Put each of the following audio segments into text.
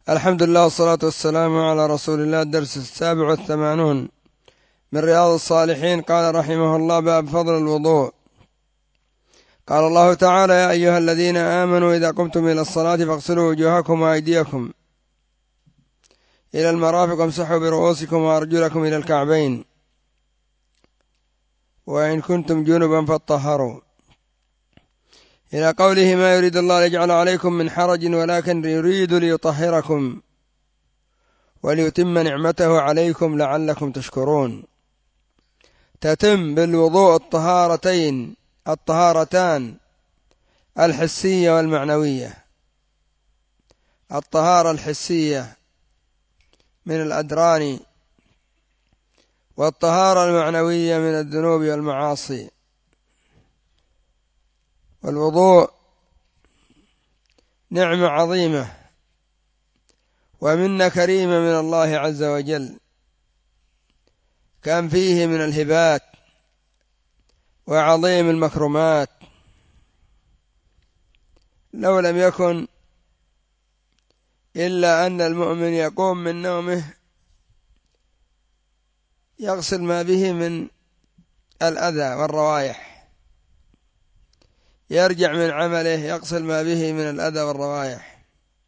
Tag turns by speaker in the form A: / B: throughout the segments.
A: الحمد لله والصلاة والسلام على رسول الله. الدرس 87 من رياض الصالحين. قال رحمه الله: باب فضل الوضوء. قال الله تعالى: يا أيها الذين آمنوا إذا قمتم إلى الصلاة فاغسلوا وجوهكم وأيديكم إلى المرافق وامسحوا برؤوسكم وأرجلكم إلى الكعبين وإن كنتم جنبا فاطهروا، إلى قوله: ما يريد الله ليجعل عليكم من حرج ولكن يريد ليطهركم وليتم نعمته عليكم لعلكم تشكرون. تتم بالوضوء الطهارتان الحسية والمعنوية. الطهارة الحسية من الأدران، والطهارة المعنوية من الذنوب والمعاصي. والوضوء نعمة عظيمة ومنة كريمة من الله عز وجل، كان فيه من الهبات وعظيم المكرمات. لو لم يكن إلا أن المؤمن يقوم من نومه يغسل ما به من الأذى والروائح، يرجع من عمله يغسل ما به من الأذى والروائح،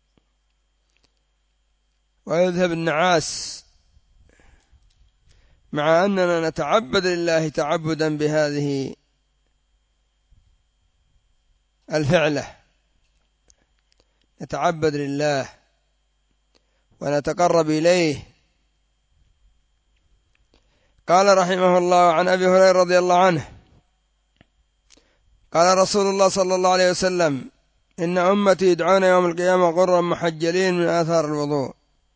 A: ويذهب النعاس، مع أننا نتعبد لله تعبدا بهذه الفعلة، نتعبد لله ونتقرب إليه. قال رحمه الله: عن أبي هريرة رضي الله عنه قال رسول الله صلى الله عليه وسلم: إن أمتي يدعون يوم القيامة غرا محجلين من آثار الوضوء.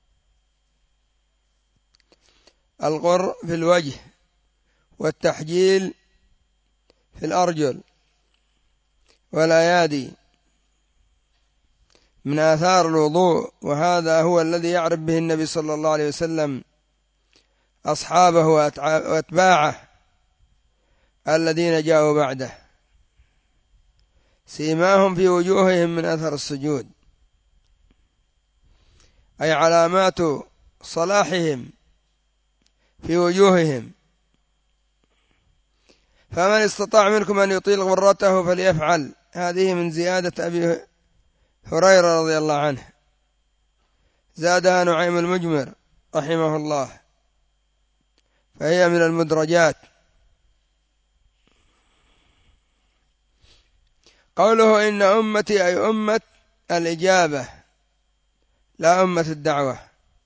A: الغر في الوجه، والتحجيل في الأرجل والأيادي من آثار الوضوء، وهذا هو الذي يعرف به النبي صلى الله عليه وسلم أصحابه وأتباعه الذين جاءوا بعده، سيماهم في وجوههم من أثر السجود، أي علامات صلاحهم في وجوههم. فمن استطاع منكم أن يطيل غرته فليفعل. هذه من زيادة أبي هريرة رضي الله عنه، زادها نعيم المجمر رحمه الله، فهي من المدرجات. قوله إن أمتي أي أمة الإجابة لا أمة الدعوة،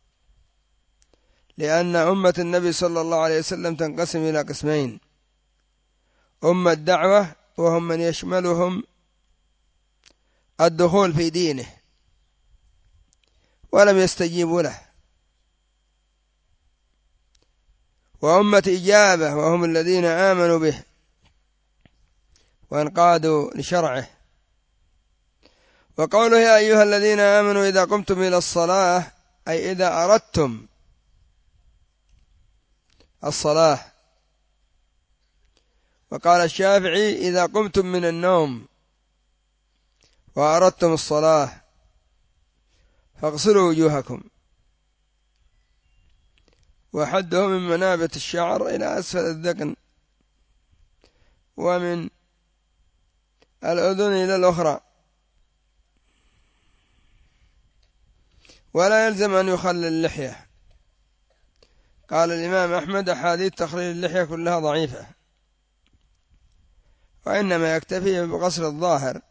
A: لأن أمة النبي صلى الله عليه وسلم تنقسم إلى قسمين: أمة الدعوة وهم من يشملهم الدخول في دينه ولم يستجيبوا له، وأمة إجابة وهم الذين آمنوا به وانقادوا لشرعه. وقوله يا أيها الذين آمنوا إذا قمتم إلى الصلاة، أي إذا أردتم الصلاة. وقال الشافعي إذا قمتم من النوم وأردتم الصلاة فاغسلوا وجوهكم، وحده من منابت الشعر إلى أسفل الذقن، ومن الأذن إلى الأخرى، ولا يلزم أن يخلل اللحية. قال الإمام أحمد: أحاديث تخليل اللحية كلها ضعيفة، وإنما يكتفي بغسل الظاهر.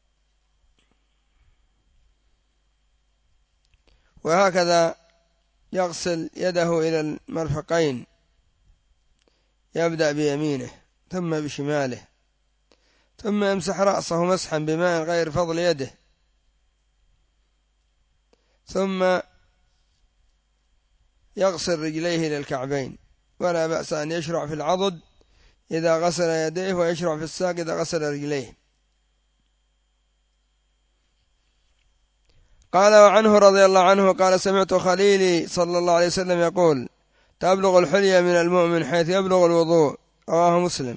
A: وهكذا يغسل يده إلى المرفقين، يبدأ بيمينه ثم بشماله، ثم يمسح رأسه مسحا بماء غير فضل يده، ثم يغسل رجليه إلى الكعبين. ولا بأس أن يشرع في العضد إذا غسل يديه، ويشرع في الساق إذا غسل رجليه. قال وعنه رضي الله عنه قال: سمعت خليلي صلى الله عليه وسلم يقول: تبلغ الحلية من المؤمن حيث يبلغ الوضوء. رواه مسلم.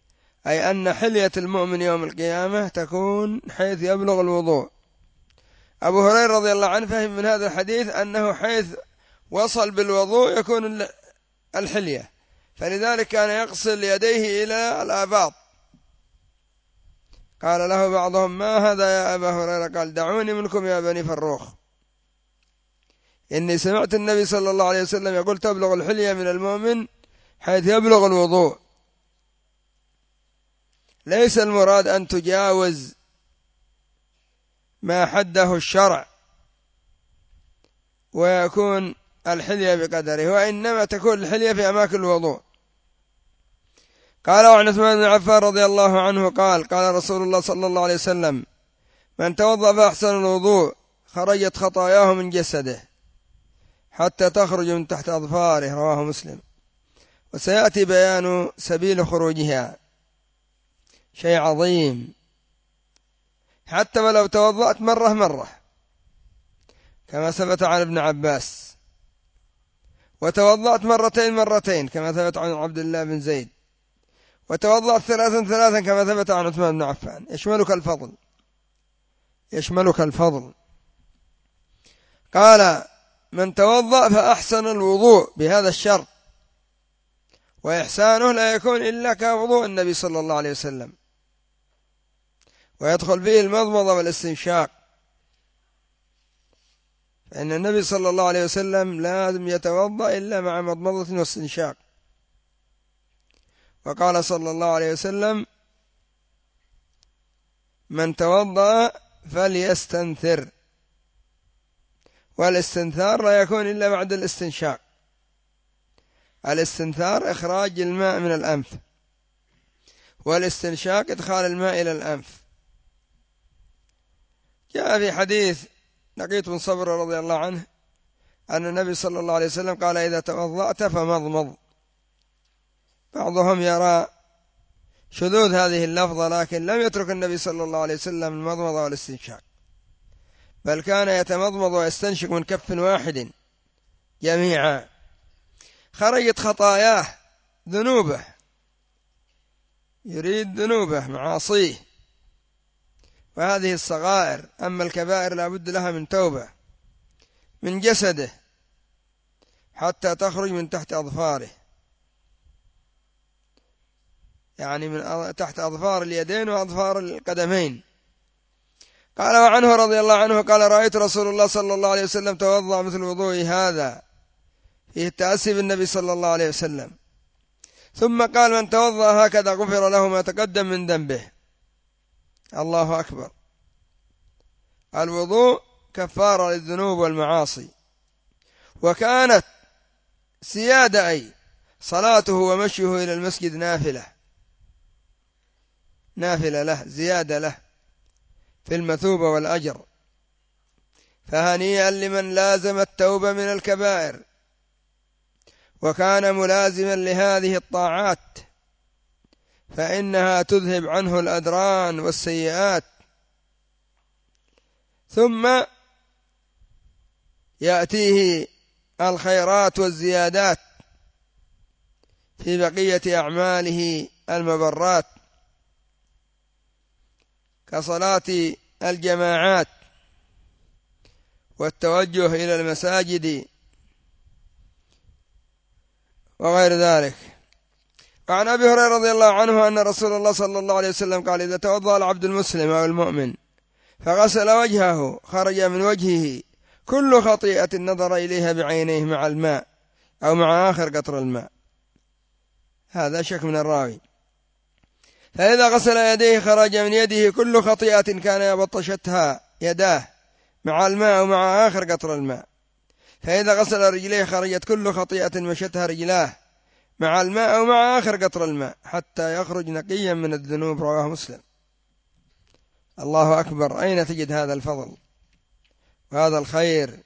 A: أي أن حلية المؤمن يوم القيامة تكون حيث يبلغ الوضوء، أبو هريرة رضي الله عنه فهم من هذا الحديث أنه حيث وصل بالوضوء يكون الحلية، فلذلك كان يغسل يديه إلى الآباط. قال له بعضهم: ما هذا يا أبا هريرة؟ قال: دعوني منكم يا بني فروخ، إني سمعت النبي صلى الله عليه وسلم يقول: تبلغ الحلية من المؤمن حيث يبلغ الوضوء. ليس المراد أن تجاوز ما حده الشرع ويكون الحلية بقدره، وإنما تكون الحلية في أماكن الوضوء. قال: وعن عثمان بن عفان رضي الله عنه قال: قال رسول الله صلى الله عليه وسلم: من توضأ فأحسن الوضوء خرجت خطاياه من جسده حتى تخرج من تحت أظفاره. رواه مسلم. وسيأتي بيان سبيل خروجها، شيء عظيم. حتى ولو توضأت مرة كما ثبت عن ابن عباس، وتوضأت مرتين كما ثبت عن عبد الله بن زيد، وتوضأت ثلاثا كما ثبت عن عثمان بن عفان. يشملك الفضل. قال: من توضأ فأحسن الوضوء بهذا الشرط، وإحسانه لا يكون إلا كوضوء النبي صلى الله عليه وسلم، ويدخل فيه المضمضة والاستنشاق، فإن النبي صلى الله عليه وسلم لازم يتوضأ إلا مع مضمضة واستنشاق. وقال صلى الله عليه وسلم: من توضأ فليستنثر، والاستنثار لا يكون إلا بعد الاستنشاق. الاستنثار إخراج الماء من الأنف، والاستنشاق إدخال الماء إلى الأنف. جاء في حديث لقيط بن صبر رضي الله عنه أن النبي صلى الله عليه وسلم قال: إذا توضأت فمضمض. بعضهم يرى شذوذ هذه اللفظة، لكن لم يترك النبي صلى الله عليه وسلم المضمضة والاستنشاق، بل كان يتمضمض ويستنشق من كف واحد جميعا. خرجت خطاياه، ذنوبه، يريد ذنوبه معاصيه، وهذه الصغائر. أما الكبائر لا بد لها من توبة من جسده حتى تخرج من تحت أظفاره، يعني من تحت أظفار اليدين وأظفار القدمين. قال: وعنه رضي الله عنه قال: رأيت رسول الله صلى الله عليه وسلم توضأ مثل وضوء هذا، فيه التأسي بالنبي صلى الله عليه وسلم. ثم قال: من توضأ هكذا غفر له ما تقدم من ذنبه. الله أكبر. الوضوء كفارة للذنوب والمعاصي. وكانت سيادة، أي صلاته ومشيه إلى المسجد نافلة له، زيادة له في المثوبة والأجر. فهنيئا لمن لازم التوبة من الكبائر وكان ملازما لهذه الطاعات، فإنها تذهب عنه الأدران والسيئات، ثم يأتيه الخيرات والزيادات في بقية أعماله المبرات، كصلاة الجماعات والتوجه إلى المساجد وغير ذلك. وعن أبي هريرة رضي الله عنه أن رسول الله صلى الله عليه وسلم قال: إذا توضأ العبد المسلم أو المؤمن فغسل وجهه خرج من وجهه كل خطيئة نظر إليها بعينيه مع الماء أو مع آخر قطر الماء. هذا شك من الراوي. فإذا غسل يديه خرج من يده كل خطيئة كان يبطشتها يداه مع الماء أو مع آخر قطر الماء. فإذا غسل رجليه خرجت كل خطيئة مشتها رجلاه مع الماء أو مع آخر قطر الماء حتى يخرج نقيا من الذنوب. رواه مسلم. الله أكبر. أين تجد هذا الفضل وهذا الخير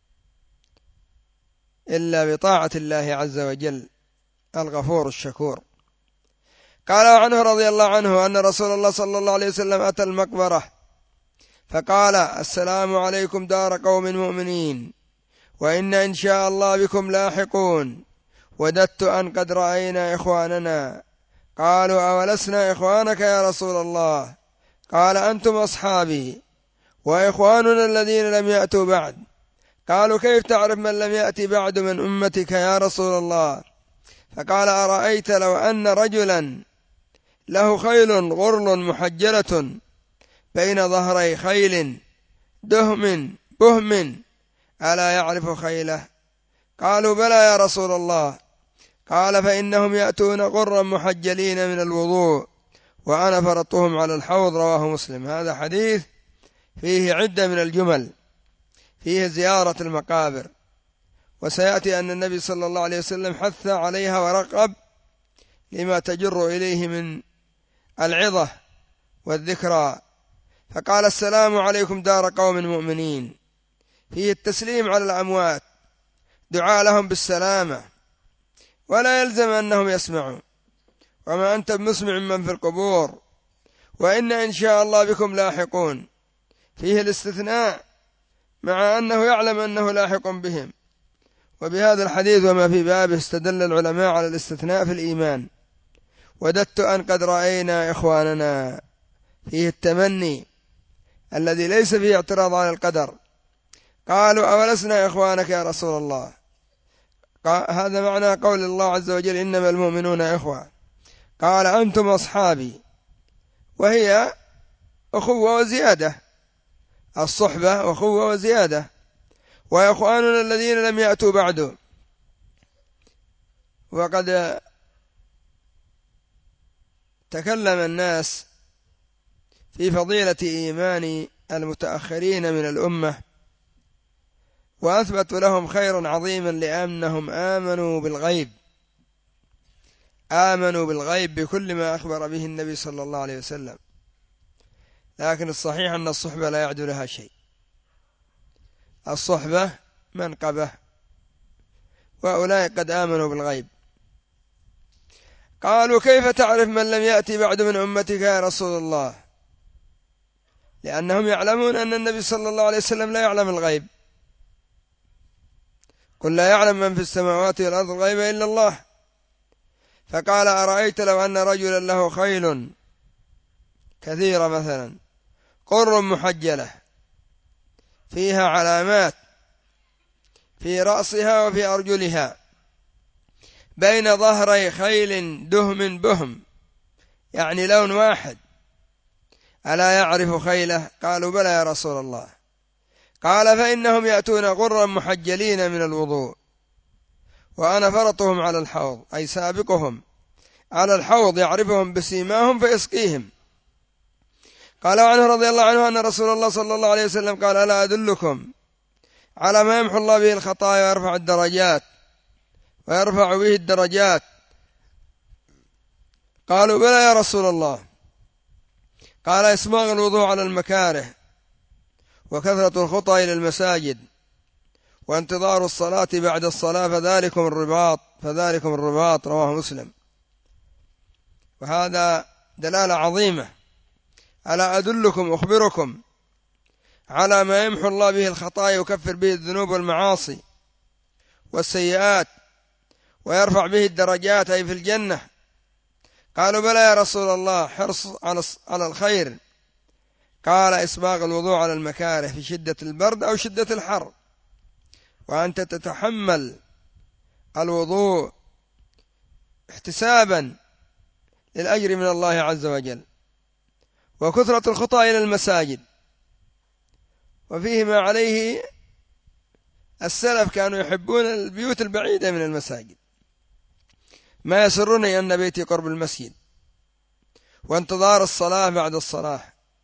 A: إلا بطاعة الله عز وجل الغفور الشكور. قال: وعنه رضي الله عنه أن رسول الله صلى الله عليه وسلم أتى المقبرة فقال: السلام عليكم دار قوم مؤمنين، وإن إن شاء الله بكم لاحقون، وددت أن قد رأينا إخواننا. قالوا: أولسنا إخوانك يا رسول الله؟ قال: أنتم أصحابي وإخواننا الذين لم يأتوا بعد. قالوا كيف تعرف من لم يأتي بعد من أمتك يا رسول الله؟ فقال أرأيت لو أن رجلا له خيل غرل محجلة بين ظهري خيل دهم بهم ألا يعرف خيله؟ قالوا بلى يا رسول الله. قال فإنهم يأتون غرا محجلين من الوضوء وأنا فرطتهم على الحوض. رواه مسلم. هذا حديث فيه عدة من الجمل، فيه زيارة المقابر، وسيأتي أن النبي صلى الله عليه وسلم حث عليها ورغب لما تجر إليه من العظة والذكرى. فقال السلام عليكم دار قوم مؤمنين، فيه التسليم على الأموات، دعاء لهم بالسلامة، ولا يلزم أنهم يسمعوا، وما أنت بمسمع من في القبور، وإن إن شاء الله بكم لاحقون. فيه الاستثناء مع أنه يعلم أنه لاحق بهم. وبهذا الحديث وما في بابه استدل العلماء على الاستثناء في الإيمان. وددت أن قد رأينا إخواننا. فيه التمني الذي ليس فيه اعتراض على القدر. قالوا أولسنا إخوانك يا رسول الله؟ هذا معنى قول الله عز وجل إنما المؤمنون إخوة. قال أنتم أصحابي، وهي أخوة وزيادة، الصحبة أخوة وزيادة. وإخواننا الذين لم يأتوا بعد. وقد تكلم الناس في فضيلة إيمان المتأخرين من الأمة، وأثبتوا لهم خيرا عظيما لأنهم آمنوا بالغيب، آمنوا بالغيب بكل ما أخبر به النبي صلى الله عليه وسلم. لكن الصحيح أن الصحبة لا يعدو لها شيء، الصحبة منقبة، وأولئك قد آمنوا بالغيب. قالوا كيف تعرف من لم يأتي بعد من أمتك يا رسول الله؟ لأنهم يعلمون أن النبي صلى الله عليه وسلم لا يعلم الغيب. قل لا يعلم من في السماوات والأرض الغيب إلا الله. فقال أرأيت لو أن رجلا له خيل كثيرة مثلا قر محجلة فيها علامات في رأسها وفي أرجلها بين ظهري خيل دهم بهم، يعني لون واحد، ألا يعرف خيله؟ قالوا بلى يا رسول الله. قال فإنهم يأتون غرا محجلين من الوضوء وأنا فرطهم على الحوض، أي سابقهم على الحوض، يعرفهم بسيماهم فيسقيهم. قال عنه رضي الله عنه أن رسول الله صلى الله عليه وسلم قال ألا أدلكم على ما يمحو الله به الخطايا ويرفع الدرجات ويرفع به الدرجات؟ قالوا بلى يا رسول الله. قال إسباغ الوضوء على المكاره وكثرة الخطى إلى المساجد وانتظار الصلاة بعد الصلاة فذلكم الرباط. رواه مسلم. وهذا دلالة عظيمة على أدلكم أخبركم على ما يمحو الله به الخطايا ويكفر به الذنوب والمعاصي والسيئات ويرفع به الدرجات أي في الجنة. قالوا بلى يا رسول الله، حرص على الخير. قال إسباغ الوضوء على المكاره في شدة البرد أو شدة الحر، وأنت تتحمل الوضوء احتسابا للأجر من الله عز وجل. وكثرة الخطى إلى المساجد، وفيه ما عليه السلف، كانوا يحبون البيوت البعيدة من المساجد، ما يسرني أن بيتي قرب المسجد، وانتظار الصلاة بعد الصلاة.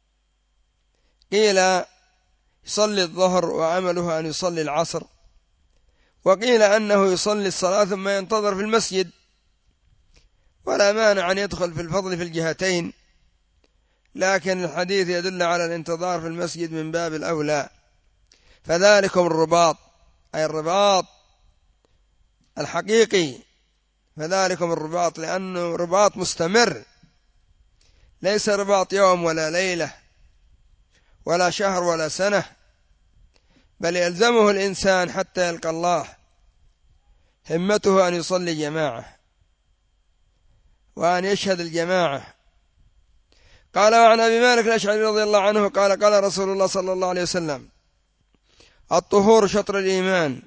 A: قيل يصلي الظهر وعمله أن يصلي العصر، وقيل أنه يصلي الصلاة ثم ينتظر في المسجد، ولا مانع أن يدخل في الفضل في الجهتين، لكن الحديث يدل على الانتظار في المسجد من باب الأولى. فذلكم الرباط، أي الرباط الحقيقي، فذلكم الرباط، لأنه رباط مستمر، ليس رباط يوم ولا ليلة ولا شهر ولا سنة، بل يلزمه الإنسان حتى يلقى الله، همته أن يصلي جماعة وأن يشهد الجماعة. قال وعن أبي مالك الأشعري رضي الله عنه قال قال رسول الله صلى الله عليه وسلم الطهور شطر الإيمان،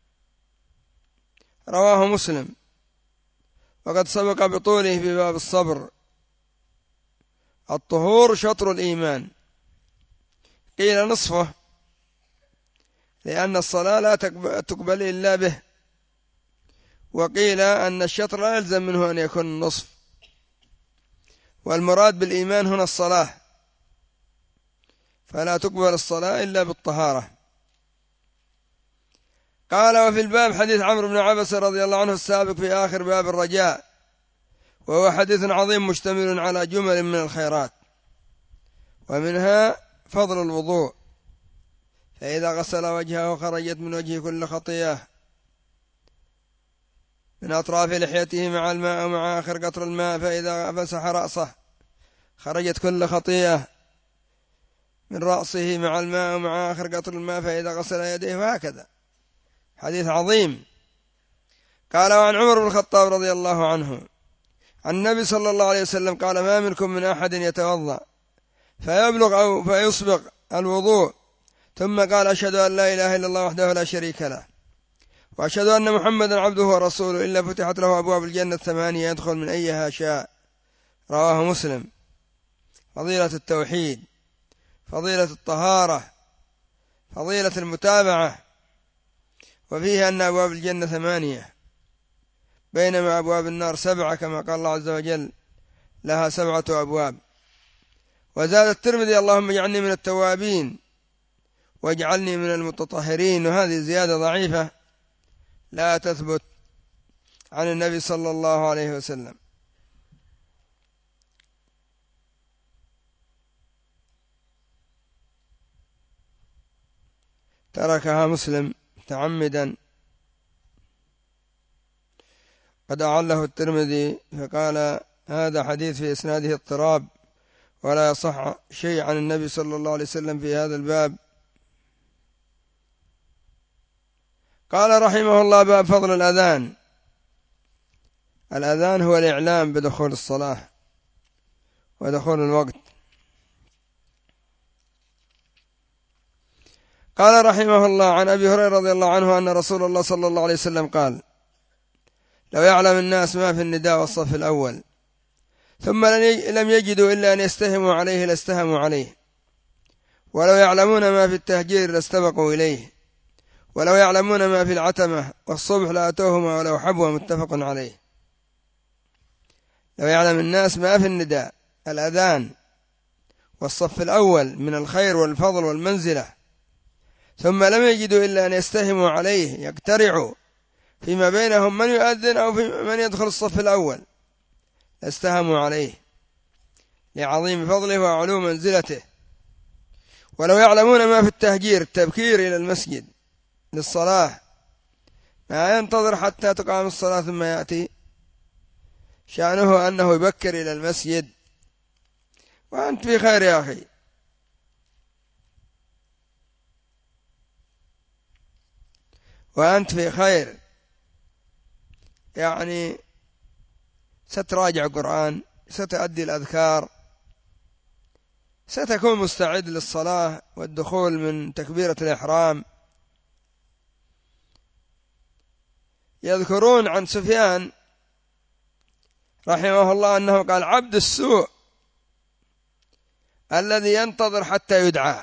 A: رواه مسلم، وقد سبق بطوله في باب الصبر. الطهور شطر الإيمان، قيل نصفه لأن الصلاة لا تقبل إلا به، وقيل أن الشطر لا يلزم منه أن يكون النصف، والمراد بالإيمان هنا الصلاة، فلا تقبل الصلاة إلا بالطهارة. قال وفي الباب حديث عمرو بن عبس رضي الله عنه السابق في آخر باب الرجاء، وهو حديث عظيم مشتمل على جمل من الخيرات، ومنها فضل الوضوء، فإذا غسل وجهه خرجت من وجهه كل خطيئة من أطراف لحيته مع الماء ومع آخر قطر الماء، فإذا مسح رأسه خرجت كل خطيئة من رأسه مع الماء ومع آخر قطر الماء، فإذا غسل يديه، وهكذا حديث عظيم. قال وعن عمر بن الخطاب رضي الله عنه عن النبي صلى الله عليه وسلم قال ما منكم من أحد يتوضأ فيبلغ أو فيسبق الوضوء ثم قال أشهد أن لا إله إلا الله وحده لا شريك له وأشهد أن محمدا عبده ورسوله إلا فتحت له أبواب الجنة 8 يدخل من أيها شاء، رواه مسلم. فضيلة التوحيد، فضيلة الطهارة، فضيلة المتابعة، وفيه أن أبواب الجنة 8 بينما أبواب النار 7 كما قال الله عز وجل لها 7 أبواب. وزاد الترمذي اللهم اجعلني من التوابين واجعلني من المتطهرين، وهذه زيادة ضعيفة لا تثبت عن النبي صلى الله عليه وسلم. تركها مسلم متعمدا، قد أعله الترمذي فقال هذا حديث في إسناده اضطراب ولا يصح شيء عن النبي صلى الله عليه وسلم في هذا الباب. قال رحمه الله باب فضل الأذان. الأذان هو الإعلام بدخول الصلاة ودخول الوقت. قال رحمه الله عن أبي هريرة رضي الله عنه أن رسول الله صلى الله عليه وسلم قال لو يعلم الناس ما في النداء والصف الأول ثم لم يجدوا إلا أن يستهموا عليه لاستهموا عليه، ولو يعلمون ما في التهجير لاستبقوا إليه، ولو يعلمون ما في العتمة والصبح لأتوهما ولو حبوا، متفق عليه. لو يعلم الناس ما في النداء الأذان والصف الأول من الخير والفضل والمنزلة ثم لم يجدوا إلا أن يستهموا عليه يقترعوا فيما بينهم من يؤذن أو من يدخل الصف الأول لاستهموا عليه لعظيم فضله وعلو منزلته. ولو يعلمون ما في التهجير التبكير إلى المسجد للصلاة ما ينتظر حتى تقام الصلاة ثم يأتي، شأنه أنه يبكر إلى المسجد، وأنت في خير يا أخي. وأنت في خير، يعني ستراجع قرآن، ستؤدي الأذكار، ستكون مستعد للصلاة والدخول من تكبيرة الإحرام. يذكرون عن سفيان رحمه الله أنه قال عبد السوء الذي ينتظر حتى يدعى،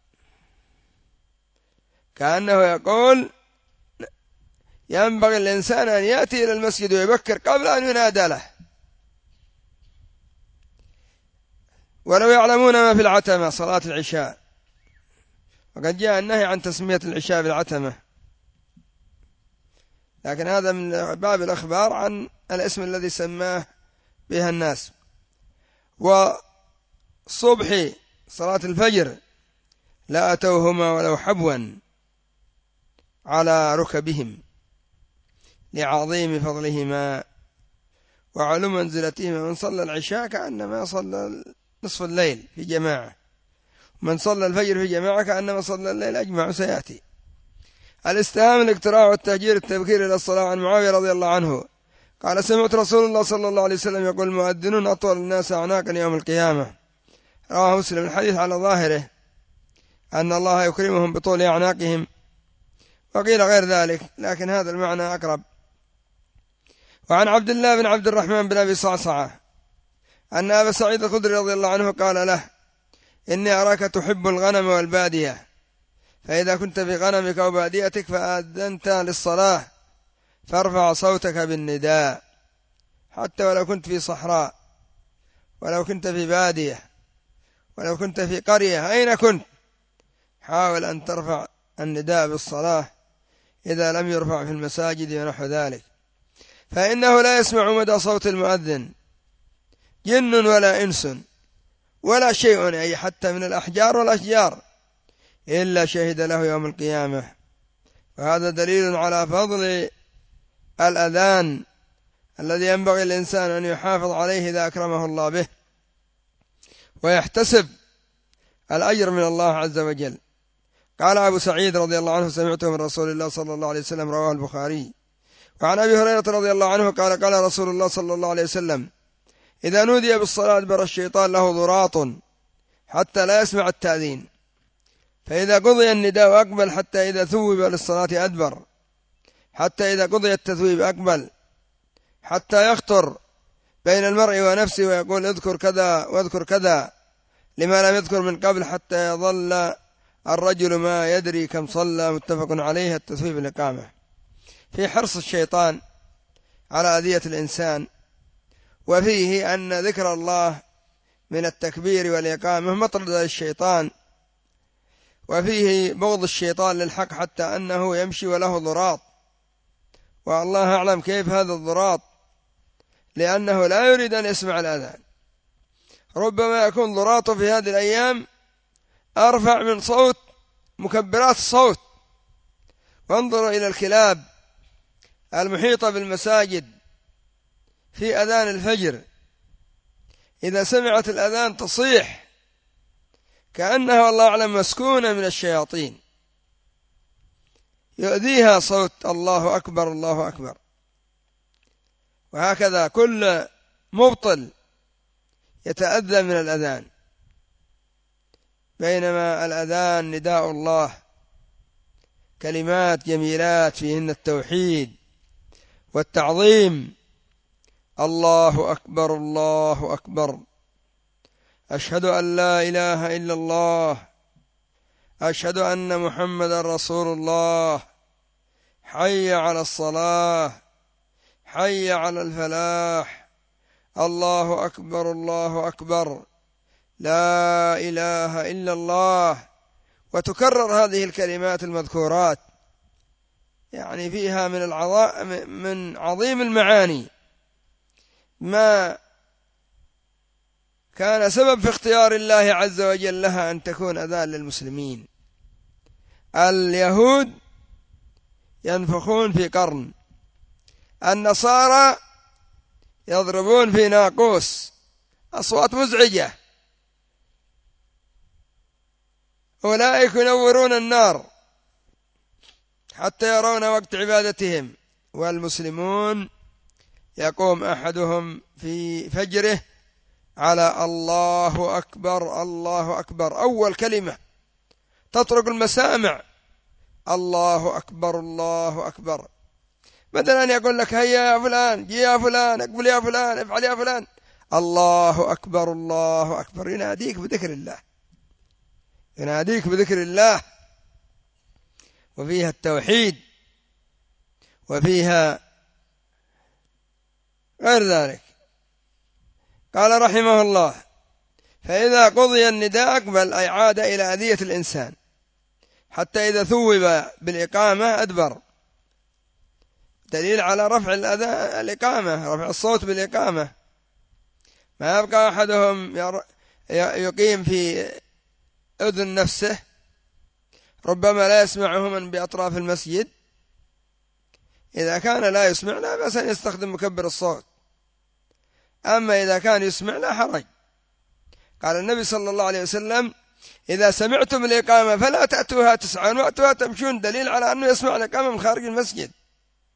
A: كأنه يقول ينبغي الإنسان أن يأتي إلى المسجد ويبكر قبل أن ينادى له. ولو يعلمون ما في العتمة صلاة العشاء، وقد جاء النهي عن تسمية العشاء بالعتمة، لكن هذا من باب الأخبار عن الاسم الذي سماه بها الناس. وصبح صلاة الفجر لا أتوهما ولو حبوا على ركبهم لعظيم فضلهما وعلو منزلتهما. من صلى العشاء كأنما صلى نصف الليل في جماعة، من صلى الفجر في جماعة كأنما صلى الليل أجمع. سيأتي الاستهام الاقتراع والتهجير التبكير إلى الصلاة. عن معاوية رضي الله عنه قال سمعت رسول الله صلى الله عليه وسلم يقول المؤذنون أطول الناس أعناقا يوم القيامة رواه مسلم. الحديث على ظاهره أن الله يكرمهم بطول أعناقهم، وقيل غير ذلك، لكن هذا المعنى أقرب. وعن عبد الله بن عبد الرحمن بن أبي صعصعة أن أبا سعيد الخدري رضي الله عنه قال له: إني أراك تحب الغنم والبادية، فإذا كنت في غنمك أو باديتك فأذنت للصلاة فارفع صوتك بالنداء، حتى ولو كنت في صحراء، ولو كنت في بادية، ولو كنت في قرية، أين كنت، حاول أن ترفع النداء بالصلاة إذا لم يرفع في المساجد ونحو ذلك، فإنه لا يسمع مدى صوت المؤذن جن ولا إنس ولا شيء، أي حتى من الأحجار والأشجار، إلا شهد له يوم القيامة. وهذا دليل على فضل الأذان الذي ينبغي الإنسان أن يحافظ عليه إذا أكرمه الله به، ويحتسب الأجر من الله عز وجل. قال أبو سعيد رضي الله عنه: سمعته من رسول الله صلى الله عليه وسلم، رواه البخاري. وعن أبي هريرة رضي الله عنه قال: قال رسول الله صلى الله عليه وسلم: إذا نودي بالصلاة أدبر الشيطان له ضراط حتى لا يسمع التأذين، فإذا قضي النداء أقبل، حتى إذا ثوب للصلاة أدبر، حتى إذا قضي التثويب أقبل، حتى يخطر بين المرء ونفسه ويقول: اذكر كذا واذكر كذا لما لم يذكر من قبل، حتى يظل الرجل ما يدري كم صلى. متفق عليه. التثويب الإقامة في حرص الشيطان على أذية الإنسان، وفيه أن ذكر الله من التكبير والإقامة مطرد الشيطان، وفيه بغض الشيطان للحق حتى أنه يمشي وله ضراط، والله أعلم كيف هذا الضراط، لأنه لا يريد أن يسمع الأذان. ربما يكون ضراطه في هذه الأيام أرفع من صوت مكبرات الصوت. وانظروا إلى الكلاب المحيطة بالمساجد في أذان الفجر، إذا سمعت الأذان تصيح كأنها والله أعلم مسكونة من الشياطين، يؤذيها صوت الله أكبر الله أكبر. وهكذا كل مبطل يتأذى من الأذان، بينما الأذان نداء الله، كلمات جميلات فيهن التوحيد والتعظيم: الله أكبر الله أكبر، أشهد أن لا إله إلا الله، أشهد أن محمدا رسول الله، حي على الصلاة، حي على الفلاح، الله أكبر الله أكبر، لا إله إلا الله. وتكرر هذه الكلمات المذكورات، يعني فيها من عظيم المعاني ما كان سبب في اختيار الله عز وجل لها أن تكون أذان للمسلمين. اليهود ينفخون في قرن، النصارى يضربون في ناقوس، أصوات مزعجة، أولئك ينورون النار حتى يرون وقت عبادتهم، والمسلمون يقوم أحدهم في فجره على الله أكبر الله أكبر، أول كلمة تطرق المسامع: الله أكبر الله أكبر. بدل أن يقول لك: هيا يا فلان، جي يا فلان، اقبل يا فلان، افعل يا فلان، الله أكبر الله أكبر، يناديك بذكر الله، يناديك بذكر الله، وفيها التوحيد، وفيها غير ذلك. قال رحمه الله: فإذا قضي النداء أقبل، أي عاد إلى أذية الإنسان، حتى إذا ثوب بالإقامة أدبر، دليل على رفع الإقامة، رفع الصوت بالإقامة. ما يبقى أحدهم يقيم في أذن نفسه، ربما لا يسمعه من بأطراف المسجد. إذا كان لا يسمع لا بأس أن يستخدم مكبر الصوت، أما إذا كان يسمع لا حرج. قال النبي صلى الله عليه وسلم: إذا سمعتم الإقامة فلا تأتوها تسعون وأتوها تمشون، دليل على أنه يسمع الإقامة من خارج المسجد.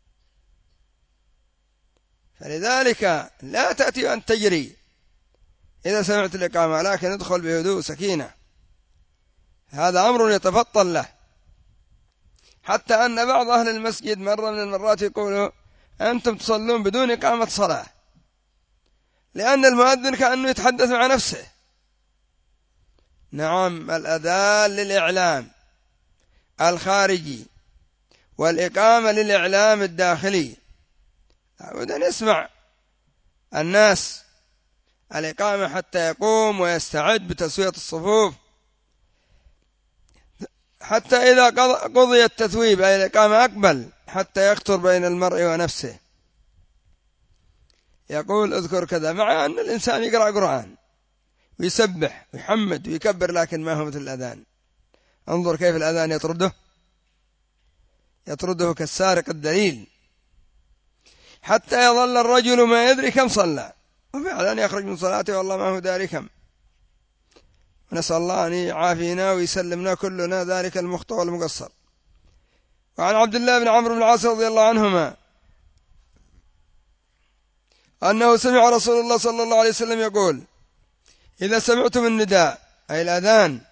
A: فلذلك لا تأتي أن تجري إذا سمعت الإقامة، لكن ادخل بهدوء سكينة، هذا أمر يتفطن له. حتى أن بعض أهل المسجد مرة من المرات يقولوا أنتم تصلون بدون إقامة صلاة، لأن المؤذن كأنه يتحدث مع نفسه. نعم، الأذان للإعلام الخارجي والإقامة للإعلام الداخلي، لابد أن يسمع الناس الإقامة حتى يقوم ويستعد بتسوية الصفوف، حتى إذا قضي التثويب أي الإقامة أقبل حتى يخطر بين المرء ونفسه، يقول اذكر كذا، مع أن الإنسان يقرأ قرآن ويسبح ويحمد ويكبر، لكن ما هو مثل الأذان. انظر كيف الأذان يطرده كالسارق الدليل، حتى يظل الرجل ما يدري كم صلى، وفعلا يخرج من صلاته والله ما هو داري كم. نسأل الله أن يعافينا ويسلمنا كلنا ذلك المخطئ والمقصر. وعن عبد الله بن عمرو بن العاص رضي الله عنهما أنه سمع رسول الله صلى الله عليه وسلم يقول: إذا سمعتم النداء أي الأذان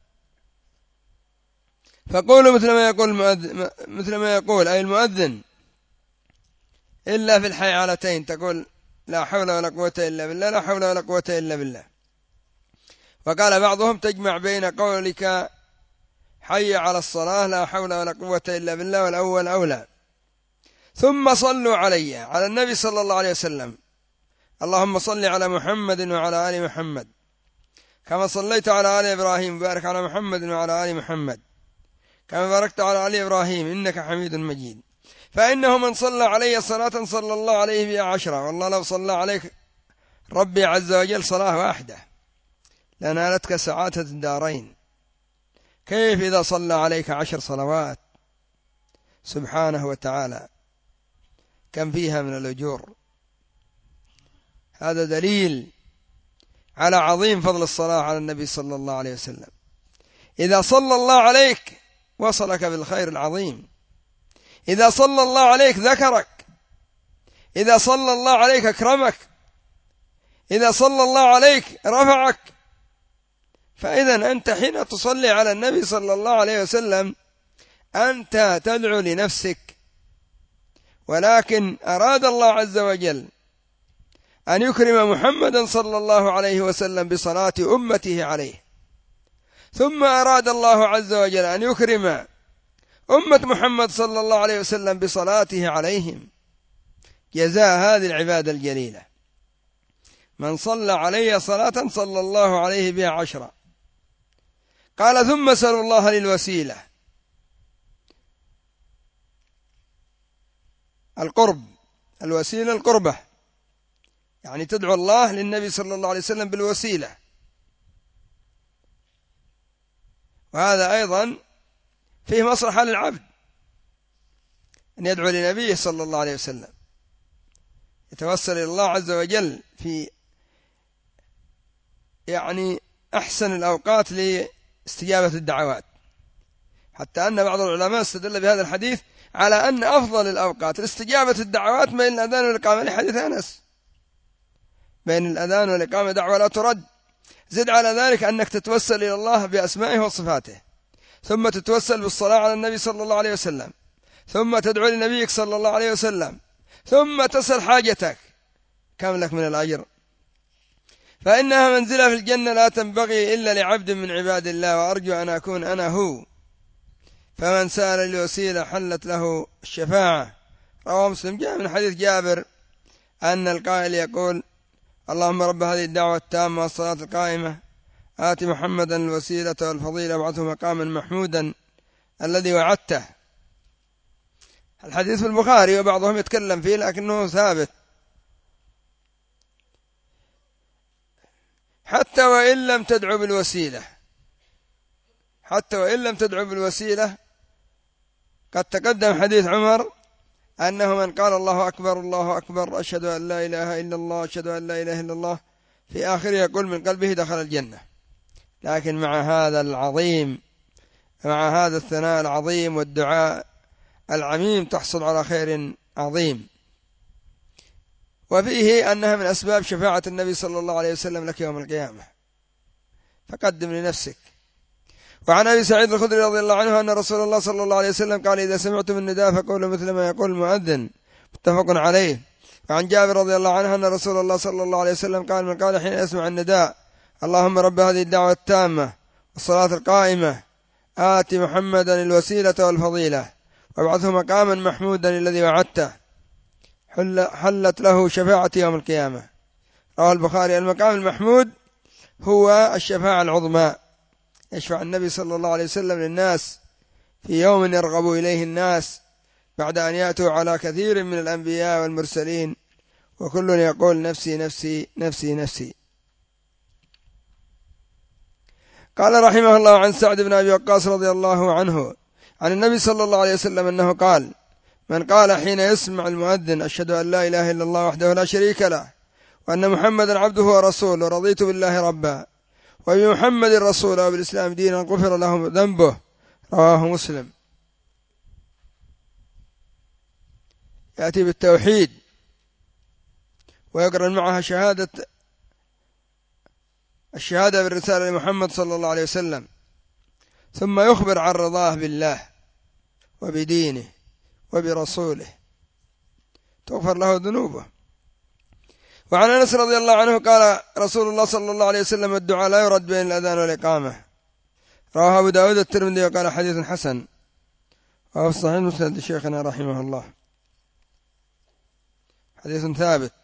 A: فقولوا مثل ما يقول أي المؤذن، إلا في الحيعلتين، تقول لا حول ولا قوة إلا بالله، لا حول ولا قوة إلا بالله. وقال بعضهم تجمع بين قولك حي على الصلاة لا حول ولا قوة إلا بالله والأول أولى. ثم صلوا علي، على النبي صلى الله عليه وسلم، اللهم صل على محمد وعلى آل محمد كما صليت على آل إبراهيم، وبارك على محمد وعلى آل محمد كما باركت على آل إبراهيم إنك حميد مجيد. فإنه من صلى علي صلاة صلى الله عليه بها 10. والله لو صلى عليك ربي عز وجل صلاة واحدة لنالتك سعادة الدارين، كيف إذا صلى عليك 10 صلوات؟ سبحانه وتعالى كم فيها من الأجور. هذا دليل على عظيم فضل الصلاة على النبي صلى الله عليه وسلم. إذا صلى الله عليك وصلك بالخير العظيم، إذا صلى الله عليك ذكرك، إذا صلى الله عليك أكرمك، إذا صلى الله عليك رفعك. فإذا أنت حين تصلي على النبي صلى الله عليه وسلم أنت تدعو لنفسك، ولكن أراد الله عز وجل أن يكرم محمدا صلى الله عليه وسلم بصلاة أمته عليه، ثم أراد الله عز وجل أن يكرم أمة محمد صلى الله عليه وسلم بصلاته عليهم، جزاء هذه العبادة الجليلة. من صلى علي صلاة صلى الله عليه بها 10. قال ثم سلوا الله للوسيلة، القرب، الوسيلة القربة، يعني تدعو الله للنبي صلى الله عليه وسلم بالوسيلة. وهذا أيضا فيه مصلحة للعبد أن يدعو لنبيه صلى الله عليه وسلم، يتوسل إلى الله عز وجل في يعني أحسن الأوقات لاستجابة الدعوات، حتى أن بعض العلماء استدل بهذا الحديث على أن أفضل الأوقات لاستجابة الدعوات بين الأذان والإقامة، لحديث أنس بين الأذان والإقامة دعوة لا ترد. زد على ذلك أنك تتوسل إلى الله بأسمائه وصفاته، ثم تتوسل بالصلاة على النبي صلى الله عليه وسلم، ثم تدعو لنبيك صلى الله عليه وسلم، ثم تسأل حاجتك، كم لك من الأجر؟ فإنها منزلة في الجنة لا تنبغي إلا لعبد من عباد الله، وأرجو أن أكون أنا هو. فمن سأل الوسيلة حلت له الشفاعة. رواه مسلم. جاء من حديث جابر أن القائل يقول: اللهم رب هذه الدعوة التامة والصلاة القائمة آت محمدا الوسيلة والفضيلة وابعثه مقاما محمودا الذي وعدته. الحديث في البخاري وبعضهم يتكلم فيه لكنه ثابت. حتى وإن لم تدعو بالوسيلة، حتى وإن لم تدعو بالوسيلة، قد تقدم حديث عمر أنه من قال الله أكبر الله أكبر أشهد أن لا إله إلا الله أشهد أن لا إله إلا الله في آخره يقول من قلبه دخل الجنة. لكن مع هذا العظيم، مع هذا الثناء العظيم والدعاء العميم تحصل على خير عظيم. وفيه أنها من أسباب شفاعة النبي صلى الله عليه وسلم لك يوم القيامة، فقدم لنفسك. وعن أبي سعيد الخدري رضي الله عنه أن رسول الله صلى الله عليه وسلم قال: إذا سمعتم النداء فقولوا مثل ما يقول المؤذن، متفق عليه. وعن جابر رضي الله عنه أن رسول الله صلى الله عليه وسلم قال: من قال حين يسمع النداء: اللهم رب هذه الدعوة التامة والصلاة القائمة آت محمدا الوسيلة والفضيلة وابعثه مقاما محمودا الذي وعدته، حلت له شفاعة يوم القيامة. رواه البخاري. المقام المحمود هو الشفاعة العظمى، يشفع النبي صلى الله عليه وسلم للناس في يوم يرغب إليه الناس بعد أن يأتوا على كثير من الأنبياء والمرسلين، وكل يقول نفسي نفسي نفسي نفسي. قال رحمه الله: عن سعد بن أبي وقاص رضي الله عنه عن النبي صلى الله عليه وسلم أنه قال: من قال حين يسمع المؤذن: أشهد أن لا إله إلا الله وحده لا شريك له وأن محمدا عبده ورسوله ورضيت بالله ربا وبمحمد رسولا وبالإسلام دينا غفر له ذنبه. رواه مسلم. يأتي بالتوحيد ويقرن معها الشهادة بالرسالة لمحمد صلى الله عليه وسلم، ثم يخبر عن رضاه بالله وبدينه وبرسوله تغفر له ذنوبه. وعن أنس رضي الله عنه قال رسول الله صلى الله عليه وسلم: الدعاء لا يرد بين الأذان والإقامة. رواه أبو داود الترمذي وقال: حديث حسن. وهو في صحيح مسند شيخنا رحمه الله، حديث ثابت.